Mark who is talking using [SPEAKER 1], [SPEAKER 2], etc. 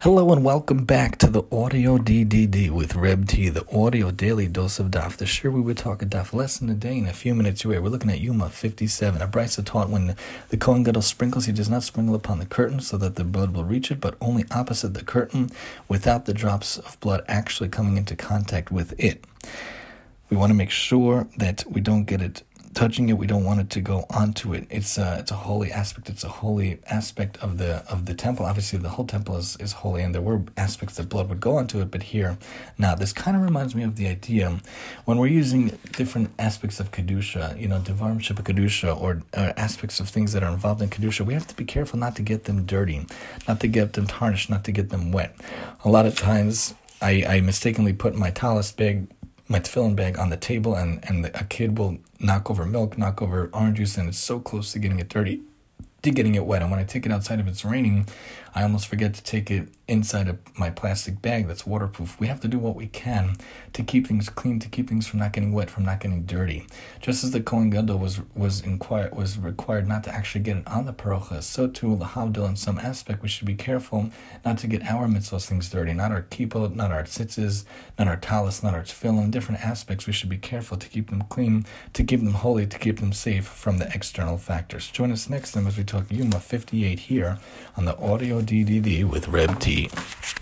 [SPEAKER 1] Hello and welcome back to the Audio DDD with Reb T, the audio daily dose of Daf. The sure we would talk a Daf lesson a day in a few minutes away. We're looking at Yuma 57. A Brisa taught when the Kohen Gadol sprinkles, he does not sprinkle upon the curtain so that the blood will reach it, but only opposite the curtain without the drops of blood actually coming into contact with it. We want to make sure that we don't get it touching it. We don't want it to go onto it. It's a holy aspect. It's a holy aspect of the temple. Obviously, the whole temple is holy, and there were aspects that blood would go onto it. But here, now this kind of reminds me of the idea when we're using different aspects of kedusha, devarim sheba kedusha, or aspects of things that are involved in kedusha. We have to be careful not to get them dirty, not to get them tarnished, not to get them wet. A lot of times, I mistakenly put my talis bag, my tefillin bag on the table, and a kid will knock over milk, knock over orange juice, and it's so close to getting it dirty, to getting it wet. And when I take it outside if it's raining, I almost forget to take it inside of my plastic bag that's waterproof. We have to do what we can to keep things clean, to keep things from not getting wet, from not getting dirty. Just as the Kohen Gadol was required not to actually get it on the parocha, so too the Havdil in some aspect we should be careful not to get our mitzvahs things dirty, not our kippot, not our tzitzis, not our talis, not our tefillin. Different aspects we should be careful to keep them clean, to keep them holy, to keep them safe from the external factors. Join us next time as we talk Yuma 58 here on the Audio DDD with Reb T.